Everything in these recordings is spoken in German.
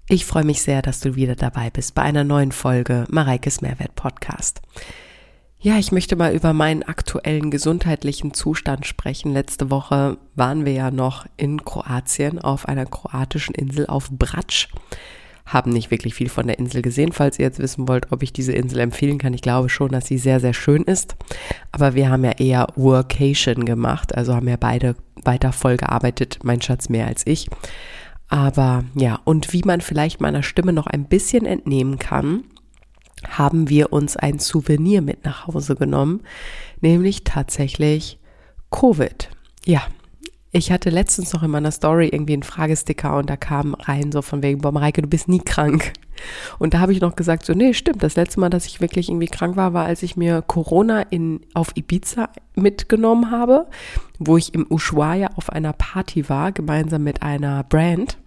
Ich freue mich sehr, dass du wieder dabei bist bei einer neuen Folge Mareikes Mehrwert Podcast. Ja, ich möchte mal über meinen aktuellen gesundheitlichen Zustand sprechen. Letzte Woche waren wir ja noch in Kroatien auf einer kroatischen Insel auf Brač. Haben nicht wirklich viel von der Insel gesehen, falls ihr jetzt wissen wollt, ob ich diese Insel empfehlen kann. Ich glaube schon, dass sie sehr, sehr schön ist. Aber wir haben ja eher Workation gemacht, also haben ja beide weiter voll gearbeitet, mein Schatz mehr als ich. Aber ja, und wie man vielleicht meiner Stimme noch ein bisschen entnehmen kann, haben wir uns ein Souvenir mit nach Hause genommen, nämlich tatsächlich Covid. Ja, ich hatte letztens noch in meiner Story irgendwie einen Fragesticker und da kam rein so von wegen, boah Mareike, du bist nie krank. Und da habe ich noch gesagt, so nee, stimmt, das letzte Mal, dass ich wirklich irgendwie krank war, als ich mir Corona auf Ibiza mitgenommen habe, wo ich im Ushuaia auf einer Party war, gemeinsam mit einer Brand.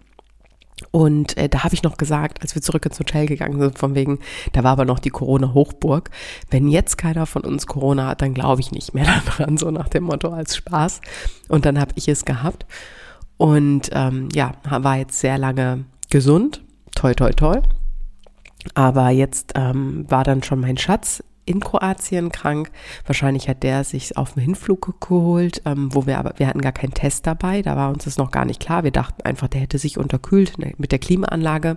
Und da habe ich noch gesagt, als wir zurück ins Hotel gegangen sind, von wegen, da war aber noch die Corona-Hochburg, wenn jetzt keiner von uns Corona hat, dann glaube ich nicht mehr daran, so nach dem Motto als Spaß. Und dann habe ich es gehabt und war jetzt sehr lange gesund, toi toi toi. Aber jetzt war dann schon mein Schatz in Kroatien krank. Wahrscheinlich hat der sich auf dem Hinflug geholt, wir hatten gar keinen Test dabei, da war uns das noch gar nicht klar. Wir dachten einfach, der hätte sich unterkühlt mit der Klimaanlage.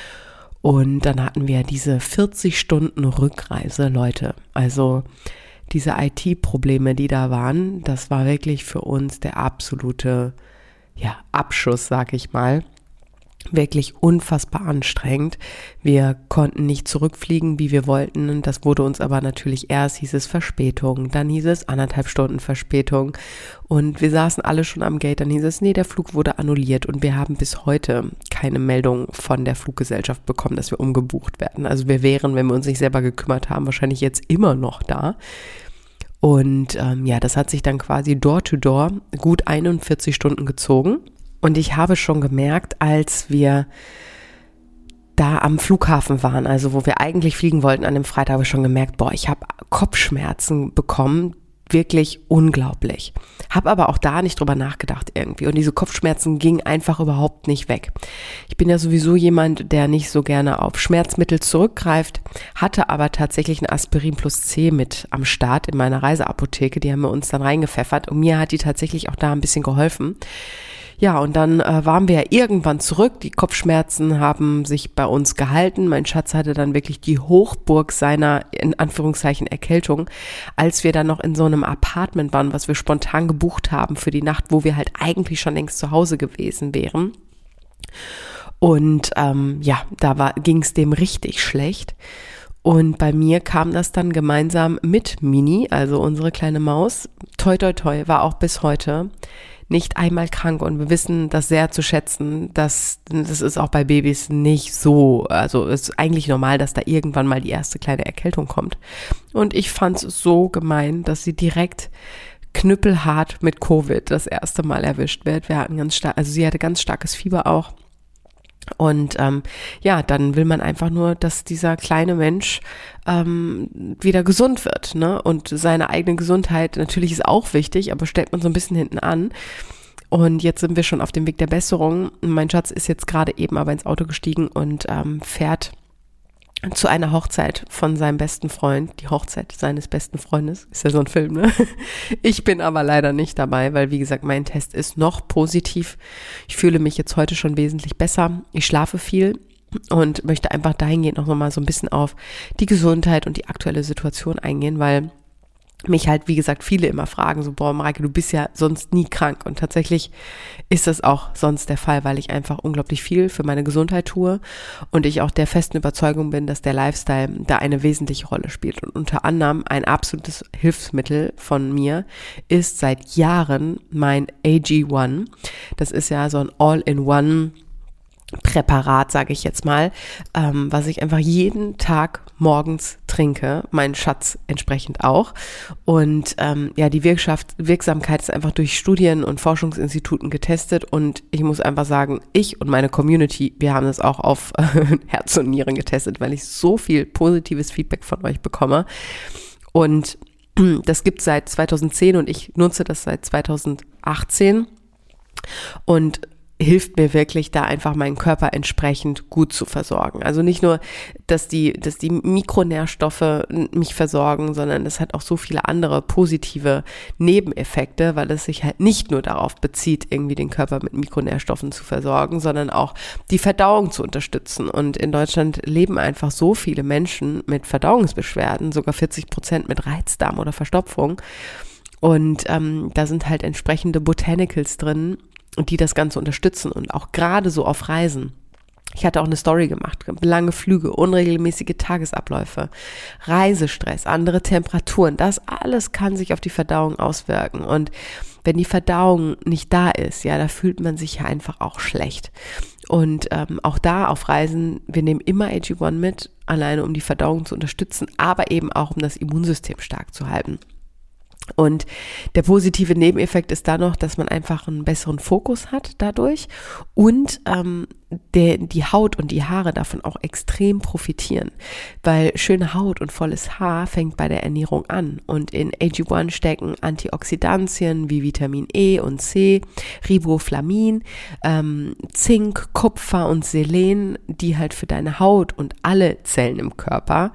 Und dann hatten wir diese 40 Stunden Rückreise, Leute. Also diese IT-Probleme, die da waren, das war wirklich für uns der absolute Abschuss, sag ich mal. Wirklich unfassbar anstrengend. Wir konnten nicht zurückfliegen, wie wir wollten. Und das wurde uns aber natürlich hieß es Verspätung, dann hieß es 1,5 Stunden Verspätung. Und wir saßen alle schon am Gate, dann hieß es, nee, der Flug wurde annulliert. Und wir haben bis heute keine Meldung von der Fluggesellschaft bekommen, dass wir umgebucht werden. Also wir wären, wenn wir uns nicht selber gekümmert haben, wahrscheinlich jetzt immer noch da. Und das hat sich dann quasi door-to-door gut 41 Stunden gezogen. Und ich habe schon gemerkt, als wir da am Flughafen waren, also wo wir eigentlich fliegen wollten an dem Freitag, habe ich schon gemerkt, ich habe Kopfschmerzen bekommen, wirklich unglaublich. Habe aber auch da nicht drüber nachgedacht irgendwie und diese Kopfschmerzen gingen einfach überhaupt nicht weg. Ich bin ja sowieso jemand, der nicht so gerne auf Schmerzmittel zurückgreift, hatte aber tatsächlich ein Aspirin plus C mit am Start in meiner Reiseapotheke, die haben wir uns dann reingepfeffert und mir hat die tatsächlich auch da ein bisschen geholfen. Ja, und dann waren wir ja irgendwann zurück. Die Kopfschmerzen haben sich bei uns gehalten. Mein Schatz hatte dann wirklich die Hochburg seiner, in Anführungszeichen, Erkältung, als wir dann noch in so einem Apartment waren, was wir spontan gebucht haben für die Nacht, wo wir halt eigentlich schon längst zu Hause gewesen wären. Und ging es dem richtig schlecht. Und bei mir kam das dann gemeinsam mit Mini, also unsere kleine Maus. Toi, toi, toi, war auch bis heute nicht einmal krank und wir wissen das sehr zu schätzen, das ist auch bei Babys nicht so, also es ist eigentlich normal, dass da irgendwann mal die erste kleine Erkältung kommt. Und ich fand es so gemein, dass sie direkt knüppelhart mit Covid das erste Mal erwischt wird. Sie hatte ganz starkes Fieber auch. Und dann will man einfach nur, dass dieser kleine Mensch wieder gesund wird, ne? Und seine eigene Gesundheit natürlich ist auch wichtig, aber stellt man so ein bisschen hinten an. Und jetzt sind wir schon auf dem Weg der Besserung. Mein Schatz ist jetzt gerade eben aber ins Auto gestiegen und fährt zu einer Hochzeit von seinem besten Freund, die Hochzeit seines besten Freundes, ist ja so ein Film, ne? Ich bin aber leider nicht dabei, weil wie gesagt, mein Test ist noch positiv. Ich fühle mich jetzt heute schon wesentlich besser. Ich schlafe viel und möchte einfach dahingehend noch mal so ein bisschen auf die Gesundheit und die aktuelle Situation eingehen, weil mich halt, wie gesagt, viele immer fragen, so, Mareike, du bist ja sonst nie krank. Und tatsächlich ist das auch sonst der Fall, weil ich einfach unglaublich viel für meine Gesundheit tue und ich auch der festen Überzeugung bin, dass der Lifestyle da eine wesentliche Rolle spielt. Und unter anderem ein absolutes Hilfsmittel von mir ist seit Jahren mein AG1. Das ist ja so ein All-in-One Präparat, sage ich jetzt mal, was ich einfach jeden Tag morgens trinke, mein Schatz entsprechend auch. Und die Wirksamkeit ist einfach durch Studien und Forschungsinstituten getestet und ich muss einfach sagen, ich und meine Community, wir haben das auch auf Herz und Nieren getestet, weil ich so viel positives Feedback von euch bekomme. Und das gibt es seit 2010 und ich nutze das seit 2018 und hilft mir wirklich, da einfach meinen Körper entsprechend gut zu versorgen. Also nicht nur, dass die Mikronährstoffe mich versorgen, sondern es hat auch so viele andere positive Nebeneffekte, weil es sich halt nicht nur darauf bezieht, irgendwie den Körper mit Mikronährstoffen zu versorgen, sondern auch die Verdauung zu unterstützen. Und in Deutschland leben einfach so viele Menschen mit Verdauungsbeschwerden, sogar 40% mit Reizdarm oder Verstopfung. Und da sind halt entsprechende Botanicals drin, die das Ganze unterstützen und auch gerade so auf Reisen. Ich hatte auch eine Story gemacht, lange Flüge, unregelmäßige Tagesabläufe, Reisestress, andere Temperaturen, das alles kann sich auf die Verdauung auswirken. Und wenn die Verdauung nicht da ist, ja, da fühlt man sich ja einfach auch schlecht. Und auch da auf Reisen, wir nehmen immer AG1 mit, alleine um die Verdauung zu unterstützen, aber eben auch um das Immunsystem stark zu halten. Und der positive Nebeneffekt ist da noch, dass man einfach einen besseren Fokus hat dadurch und die Haut und die Haare davon auch extrem profitieren, weil schöne Haut und volles Haar fängt bei der Ernährung an und in AG1 stecken Antioxidantien wie Vitamin E und C, Riboflamin, Zink, Kupfer und Selen, die halt für deine Haut und alle Zellen im Körper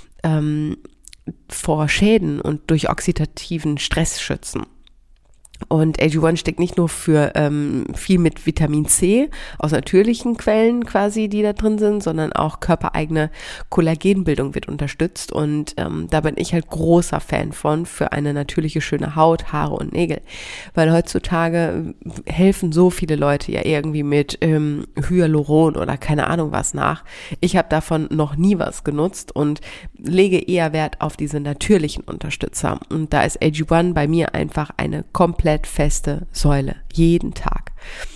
vor Schäden und durch oxidativen Stress schützen. Und AG1 steckt nicht nur für viel mit Vitamin C aus natürlichen Quellen quasi, die da drin sind, sondern auch körpereigene Kollagenbildung wird unterstützt. Und da bin ich halt großer Fan von für eine natürliche, schöne Haut, Haare und Nägel. Weil heutzutage helfen so viele Leute ja irgendwie mit Hyaluron oder keine Ahnung was nach. Ich habe davon noch nie was genutzt und lege eher Wert auf diese natürlichen Unterstützer. Und da ist AG1 bei mir einfach eine komplett feste Säule, jeden Tag.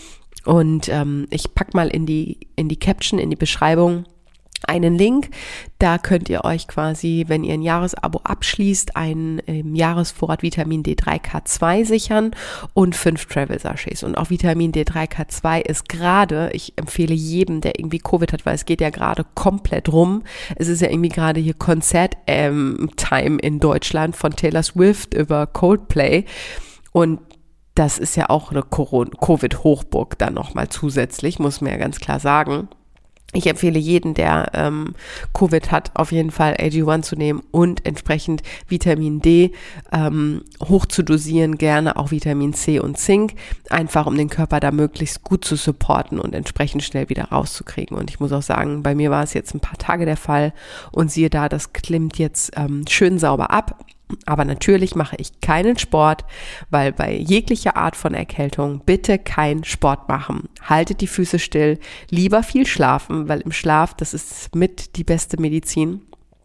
Und ich pack mal in die Caption, in die Beschreibung einen Link. Da könnt ihr euch quasi, wenn ihr ein Jahresabo abschließt, einen Jahresvorrat Vitamin D3K2 sichern und 5 Travel-Sachets. Und auch Vitamin D3K2 ist gerade, ich empfehle jedem, der irgendwie Covid hat, weil es geht ja gerade komplett rum. Es ist ja irgendwie gerade hier Konzert-Time in Deutschland von Taylor Swift über Coldplay. Und das ist ja auch eine Covid-Hochburg dann nochmal zusätzlich, muss man ja ganz klar sagen. Ich empfehle jeden, der Covid hat, auf jeden Fall AG1 zu nehmen und entsprechend Vitamin D hoch zu dosieren, gerne auch Vitamin C und Zink, einfach um den Körper da möglichst gut zu supporten und entsprechend schnell wieder rauszukriegen. Und ich muss auch sagen, bei mir war es jetzt ein paar Tage der Fall und siehe da, das klimmt jetzt schön sauber ab. Aber natürlich mache ich keinen Sport, weil bei jeglicher Art von Erkältung bitte keinen Sport machen. Haltet die Füße still, lieber viel schlafen, weil im Schlaf, das ist mit die beste Medizin.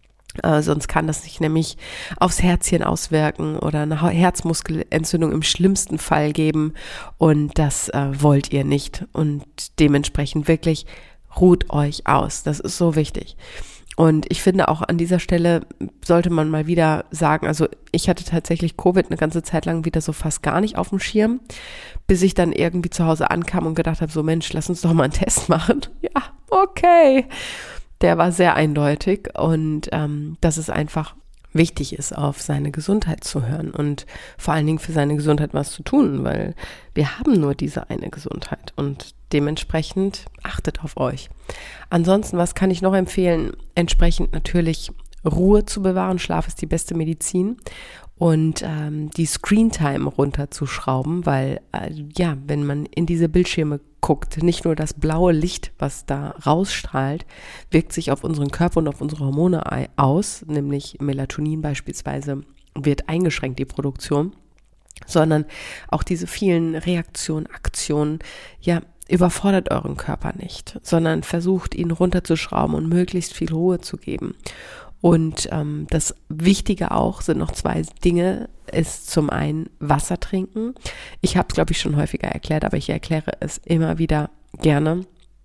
Sonst kann das sich nämlich aufs Herzchen auswirken oder eine Herzmuskelentzündung im schlimmsten Fall geben. Und das wollt ihr nicht. Und dementsprechend wirklich ruht euch aus. Das ist so wichtig. Und ich finde auch an dieser Stelle sollte man mal wieder sagen, also ich hatte tatsächlich Covid eine ganze Zeit lang wieder so fast gar nicht auf dem Schirm, bis ich dann irgendwie zu Hause ankam und gedacht habe, so Mensch, lass uns doch mal einen Test machen. Ja, okay. Der war sehr eindeutig und dass es einfach wichtig ist, auf seine Gesundheit zu hören und vor allen Dingen für seine Gesundheit was zu tun, weil wir haben nur diese eine Gesundheit und dementsprechend achtet auf euch. Ansonsten, was kann ich noch empfehlen? Entsprechend natürlich Ruhe zu bewahren. Schlaf ist die beste Medizin und die Screentime runterzuschrauben, weil wenn man in diese Bildschirme guckt, nicht nur das blaue Licht, was da rausstrahlt, wirkt sich auf unseren Körper und auf unsere Hormone aus, nämlich Melatonin beispielsweise wird eingeschränkt, die Produktion, sondern auch diese vielen Reaktionen, Aktionen, überfordert euren Körper nicht, sondern versucht ihn runterzuschrauben und möglichst viel Ruhe zu geben. Und das Wichtige auch sind noch 2 Dinge, ist zum einen Wasser trinken. Ich habe es, glaube ich, schon häufiger erklärt, aber ich erkläre es immer wieder gerne.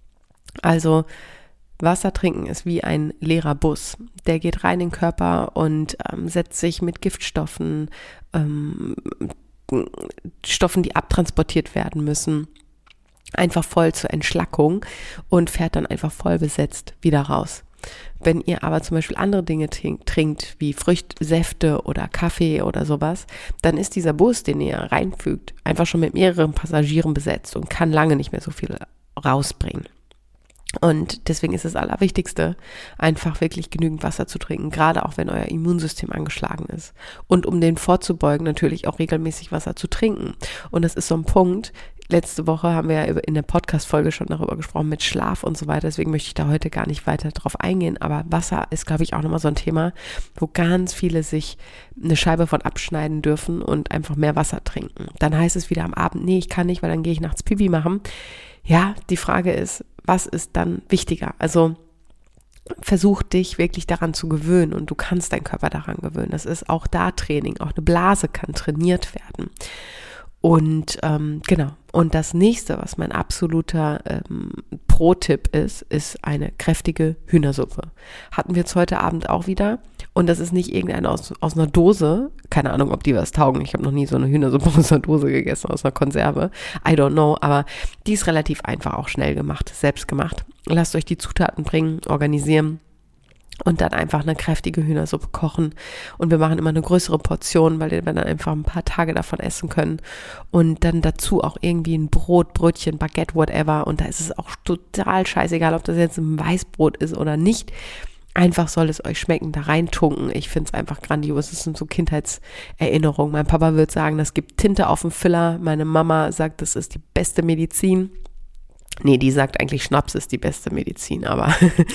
Also Wasser trinken ist wie ein leerer Bus. Der geht rein in den Körper und setzt sich mit Giftstoffen, Stoffen, die abtransportiert werden müssen, einfach voll zur Entschlackung und fährt dann einfach voll besetzt wieder raus. Wenn ihr aber zum Beispiel andere Dinge trinkt, wie Früchtsäfte oder Kaffee oder sowas, dann ist dieser Bus, den ihr reinfügt, einfach schon mit mehreren Passagieren besetzt und kann lange nicht mehr so viel rausbringen. Und deswegen ist das Allerwichtigste, einfach wirklich genügend Wasser zu trinken, gerade auch wenn euer Immunsystem angeschlagen ist. Und um dem vorzubeugen, natürlich auch regelmäßig Wasser zu trinken. Und das ist so ein Punkt. Letzte Woche haben wir ja in der Podcast-Folge schon darüber gesprochen mit Schlaf und so weiter. Deswegen möchte ich da heute gar nicht weiter drauf eingehen. Aber Wasser ist, glaube ich, auch nochmal so ein Thema, wo ganz viele sich eine Scheibe von abschneiden dürfen und einfach mehr Wasser trinken. Dann heißt es wieder am Abend, nee, ich kann nicht, weil dann gehe ich nachts Pipi machen. Ja, die Frage ist, was ist dann wichtiger? Also versuch dich wirklich daran zu gewöhnen und du kannst deinen Körper daran gewöhnen. Das ist auch da Training. Auch eine Blase kann trainiert werden. Und genau. Und das nächste, was mein absoluter Pro-Tipp ist eine kräftige Hühnersuppe. Hatten wir jetzt heute Abend auch wieder. Und das ist nicht irgendeine aus einer Dose. Keine Ahnung, ob die was taugen. Ich habe noch nie so eine Hühnersuppe aus einer Dose gegessen, aus einer Konserve. I don't know. Aber die ist relativ einfach auch schnell gemacht, selbst gemacht. Lasst euch die Zutaten bringen, organisieren. Und dann einfach eine kräftige Hühnersuppe kochen. Und wir machen immer eine größere Portion, weil wir dann einfach ein paar Tage davon essen können. Und dann dazu auch irgendwie ein Brot, Brötchen, Baguette, whatever. Und da ist es auch total scheißegal, ob das jetzt ein Weißbrot ist oder nicht. Einfach soll es euch schmecken, da reintunken. Ich finde es einfach grandios. Das sind so Kindheitserinnerungen. Mein Papa würde sagen, das gibt Tinte auf den Füller. Meine Mama sagt, das ist die beste Medizin. Nee, die sagt eigentlich, Schnaps ist die beste Medizin, aber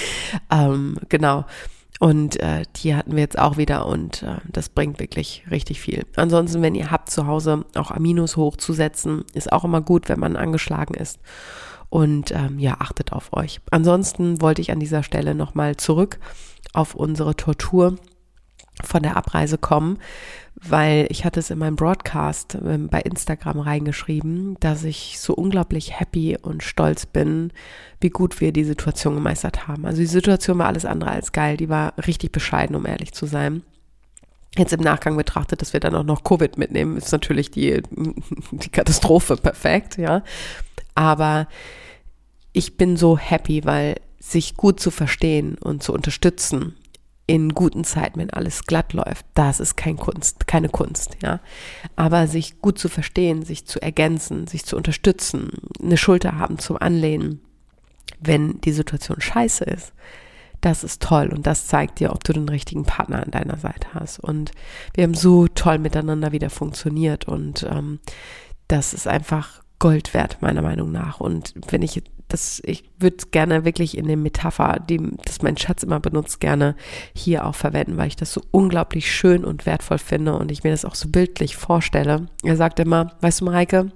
genau. Und die hatten wir jetzt auch wieder und das bringt wirklich richtig viel. Ansonsten, wenn ihr habt zu Hause auch Aminos hochzusetzen, ist auch immer gut, wenn man angeschlagen ist. Und achtet auf euch. Ansonsten wollte ich an dieser Stelle nochmal zurück auf unsere Tortur von der Abreise kommen, weil ich hatte es in meinem Broadcast bei Instagram reingeschrieben, dass ich so unglaublich happy und stolz bin, wie gut wir die Situation gemeistert haben. Also die Situation war alles andere als geil, die war richtig bescheiden, um ehrlich zu sein. Jetzt im Nachgang betrachtet, dass wir dann auch noch Covid mitnehmen, ist natürlich die Katastrophe perfekt, ja. Aber ich bin so happy, weil sich gut zu verstehen und zu unterstützen in guten Zeiten, wenn alles glatt läuft, das ist keine Kunst, ja. Aber sich gut zu verstehen, sich zu ergänzen, sich zu unterstützen, eine Schulter haben zum Anlehnen, wenn die Situation scheiße ist, das ist toll und das zeigt dir, ob du den richtigen Partner an deiner Seite hast. Und wir haben so toll miteinander wieder funktioniert und das ist einfach Gold wert, meiner Meinung nach. Und wenn ich würde gerne wirklich in der Metapher, das mein Schatz immer benutzt, gerne hier auch verwenden, weil ich das so unglaublich schön und wertvoll finde und ich mir das auch so bildlich vorstelle. Er sagt immer, weißt du, Mareike,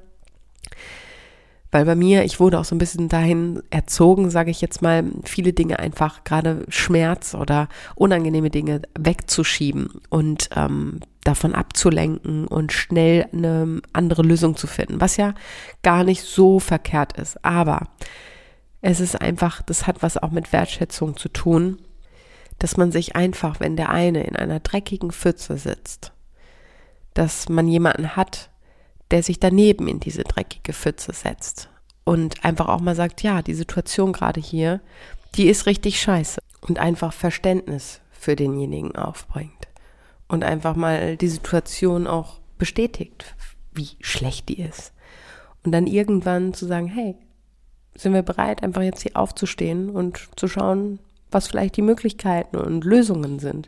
weil bei mir, ich wurde auch so ein bisschen dahin erzogen, sage ich jetzt mal, viele Dinge einfach, gerade Schmerz oder unangenehme Dinge wegzuschieben und davon abzulenken und schnell eine andere Lösung zu finden, was ja gar nicht so verkehrt ist. Aber es ist einfach, das hat was auch mit Wertschätzung zu tun, dass man sich einfach, wenn der eine in einer dreckigen Pfütze sitzt, dass man jemanden hat, der sich daneben in diese dreckige Pfütze setzt und einfach auch mal sagt, ja, die Situation gerade hier, die ist richtig scheiße und einfach Verständnis für denjenigen aufbringt und einfach mal die Situation auch bestätigt, wie schlecht die ist und dann irgendwann zu sagen, hey, sind wir bereit, einfach jetzt hier aufzustehen und zu schauen, was vielleicht die Möglichkeiten und Lösungen sind.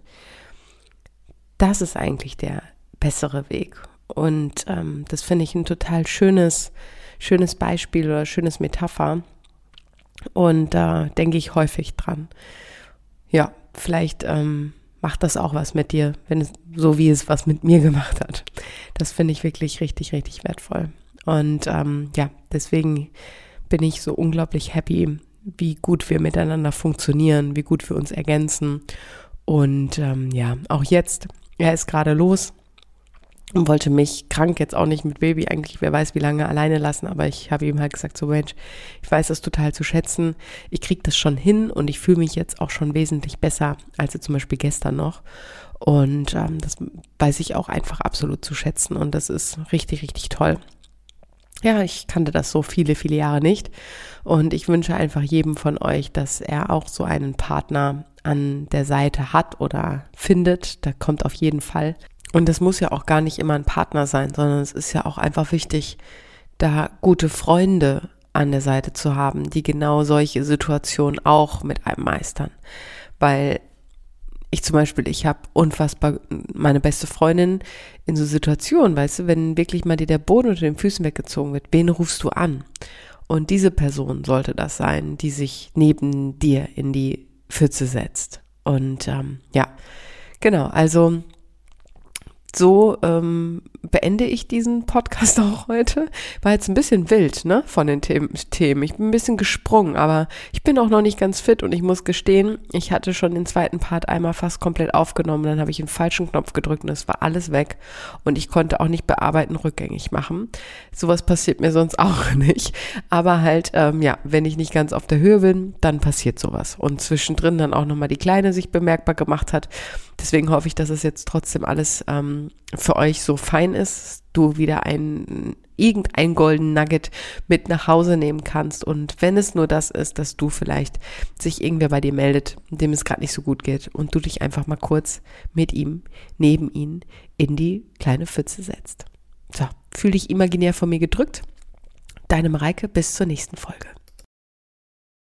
Das ist eigentlich der bessere Weg. Und das finde ich ein total schönes Beispiel oder schönes Metapher. Und da denke ich häufig dran. Ja, vielleicht macht das auch was mit dir, wenn es so wie es was mit mir gemacht hat. Das finde ich wirklich richtig, richtig wertvoll. Und deswegen bin ich so unglaublich happy, wie gut wir miteinander funktionieren, wie gut wir uns ergänzen. Und auch jetzt, er ist gerade los und wollte mich krank jetzt auch nicht mit Baby eigentlich, wer weiß wie lange alleine lassen, aber ich habe ihm halt gesagt, so Mensch, ich weiß das total zu schätzen, ich kriege das schon hin und ich fühle mich jetzt auch schon wesentlich besser als zum Beispiel gestern noch und das weiß ich auch einfach absolut zu schätzen und das ist richtig, richtig toll. Ja, ich kannte das so viele, viele Jahre nicht und ich wünsche einfach jedem von euch, dass er auch so einen Partner an der Seite hat oder findet. Da kommt auf jeden Fall. Und das muss ja auch gar nicht immer ein Partner sein, sondern es ist ja auch einfach wichtig, da gute Freunde an der Seite zu haben, die genau solche Situationen auch mit einem meistern. Weil ich habe unfassbar meine beste Freundin in so Situationen, weißt du, wenn wirklich mal dir der Boden unter den Füßen weggezogen wird, wen rufst du an? Und diese Person sollte das sein, die sich neben dir in die Pfütze setzt. Und ja, genau, also so beende ich diesen Podcast auch heute. War jetzt ein bisschen wild, ne, von den Themen. Ich bin ein bisschen gesprungen, aber ich bin auch noch nicht ganz fit und ich muss gestehen, ich hatte schon den zweiten Part einmal fast komplett aufgenommen, dann habe ich den falschen Knopf gedrückt und es war alles weg und ich konnte auch nicht bearbeiten, rückgängig machen. Sowas passiert mir sonst auch nicht, aber halt, ja, wenn ich nicht ganz auf der Höhe bin, dann passiert sowas und zwischendrin dann auch nochmal die Kleine sich bemerkbar gemacht hat. Deswegen hoffe ich, dass es jetzt trotzdem alles für euch so fein ist, du wieder irgendein Golden Nugget mit nach Hause nehmen kannst und wenn es nur das ist, dass du vielleicht sich irgendwer bei dir meldet, dem es gerade nicht so gut geht und du dich einfach mal kurz mit ihm, neben ihn in die kleine Pfütze setzt. So, fühl dich imaginär von mir gedrückt. Deine Mareike, bis zur nächsten Folge.